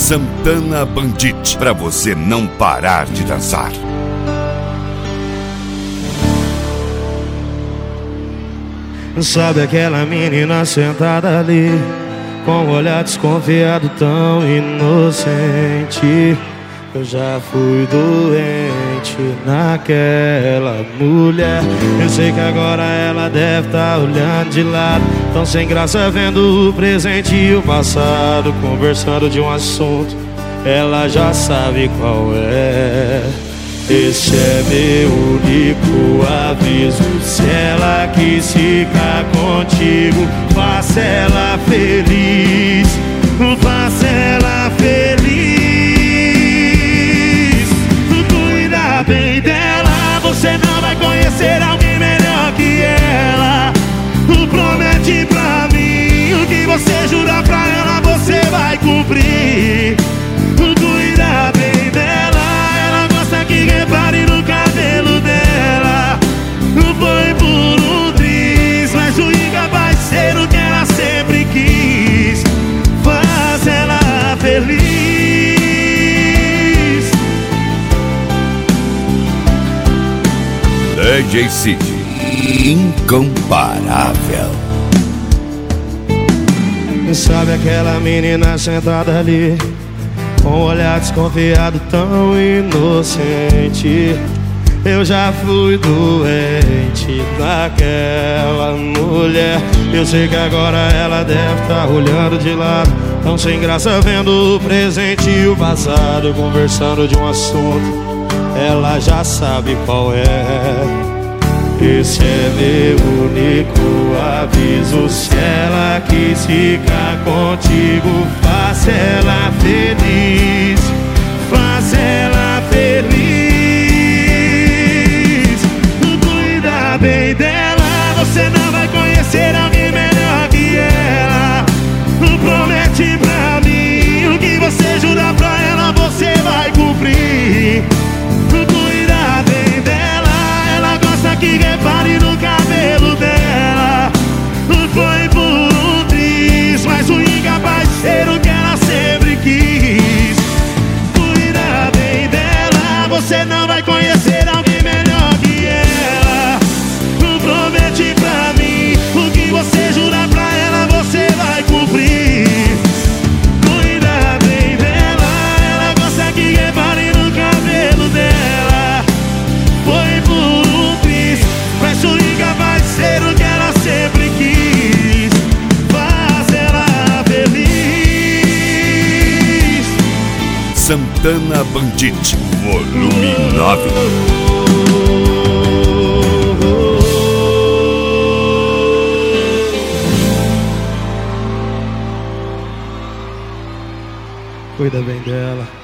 Santana Bandit, pra você não parar de dançar. Sabe aquela menina sentada ali, com um olhar desconfiado tão inocente? Eu já fui doente naquela mulher. Eu sei que agora ela deve estar olhando de lado, tão sem graça vendo o presente e o passado, conversando de um assunto, ela já sabe qual é. Esse é meu único aviso: se ela quis ficar contigo, faça ela feliz, faça ela feliz. Cuida bem dela, você não vai conhecer alguém melhor que ela. Promete pra mim, o que você jurar pra ela, você vai cumprir. Cuida bem dela, ela gosta que repare no cabelo dela. Foi por um triz, mas o incapaz de ser o que ela sempre quis. Faz ela feliz. DJ Cid, incomparável. Sabe aquela menina sentada ali, com um olhar desconfiado tão inocente? Eu já fui doente naquela mulher. Eu sei que agora ela deve estar olhando de lado, tão sem graça vendo o presente e o passado, conversando de um assunto, ela já sabe qual é. Esse é meu único aviso: se ela quis ficar contigo, faça ela feliz, faça ela feliz. Cuida bem dela, você não vai conhecer alguém melhor que ela. Promete pra mim, o que você jurar pra ela, você vai cumprir. Cuida bem dela, ela gosta que repare no cabelo dela. Foi por um triz, mas o incapaz de ser o que ela sempre quis. Cuida bem dela, você não vai conhecer alguém melhor que ela. Promete pra mim, o que você jurar pra ela, você vai cumprir. Cuida bem dela, ela gosta que repare no cabelo dela. Foi por um triz, mas o incapaz de ser o que ela sempre quis. Faz ela feliz. Santana Bandit, volume 9. Cuida bem dela.